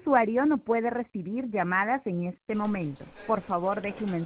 usuario no puede recibir llamadas en este momento. Por favor, deje un mensaje.